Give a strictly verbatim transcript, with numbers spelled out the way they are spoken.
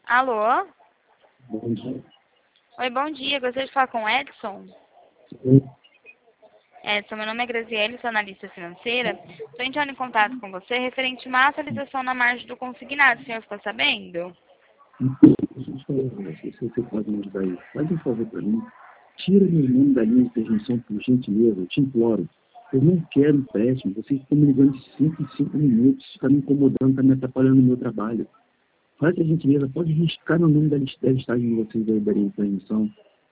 Alô? Bom dia. Oi, bom dia. Gostaria de falar com o Edson. Sim. Edson, meu nome é Graziele, sou analista financeira. Estou entrando em contato com você referente a uma atualização na margem do consignado. O senhor ficou sabendo? Deixa eu te falar um negócio, se você pode me ajudar aí. Faz um favor para mim. Tira meu nome da linha de transmissão, por gentileza, eu te imploro. Eu não quero empréstimo. Vocês estão me ligando de cinco em cinco minutos. Está me incomodando, está me atrapalhando no meu trabalho. Faz a gentileza, pode riscar meu nome da, list- da listagem de vocês da, da linha de transmissão.